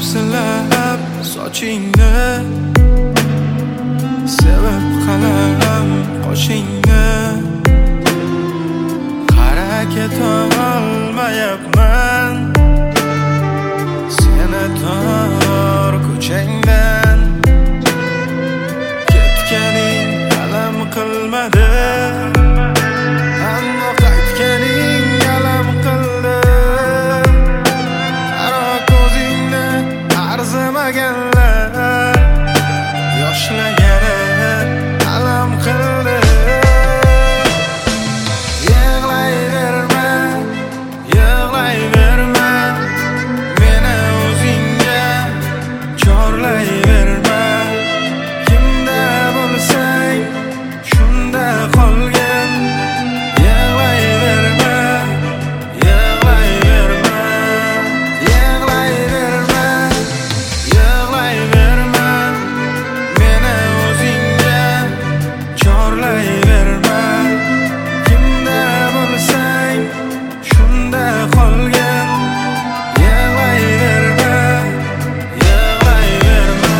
silab sochingni, sevib qalam qoshingni. Qara ketolmayapman seni tor ko'changdan. Ketganing alam qilmadi, ammo qaytganing alam qildi. Qaro ko'zingni arzimaganlar yoshlagani alam qildi. Yig'layverma, yig'layverma, meni o'zingga chorlayverma. Kimda bo'lsang shunda qolgin. Yig'layverma, yig'layverma, yig'layverma, yig'layverma, meni o'zingga chorlayverma. Kimda bo'lsang shunda qolgin. Yig'layverma, yig'layverma.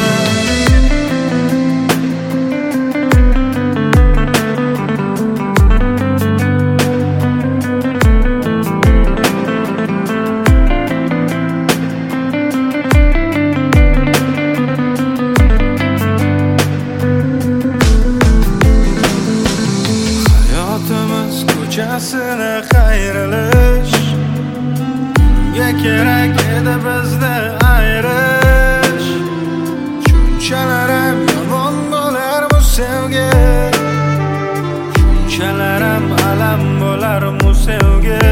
Hayotimiz ko'chasini qayrilish, unga kerak edi bizni ayrish. Shunchalar ham yomon bo'lar bu sevgi, shunchalar ham alam bo'lar bu sevgi.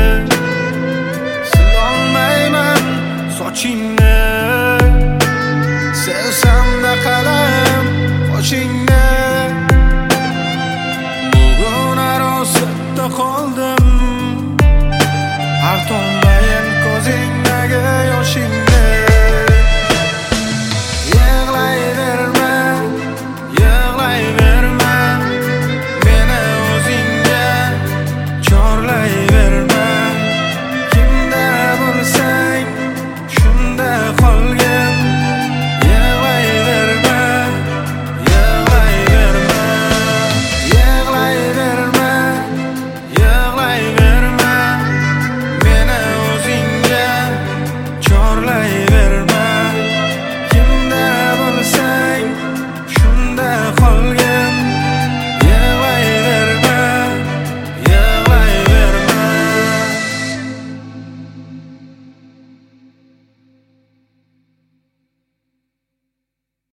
Silolmayman sochingni, sevsam-da qalam qoshingni. Bugun arosatda qoldi